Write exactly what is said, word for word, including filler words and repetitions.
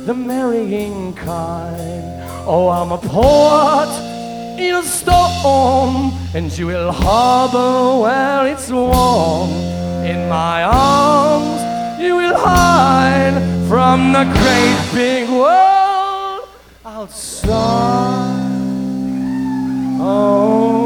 the marrying kind. Oh, I'm a poet in a storm, and you will harbor where it's warm. In my arms you will hide from the great big world outside. Oh.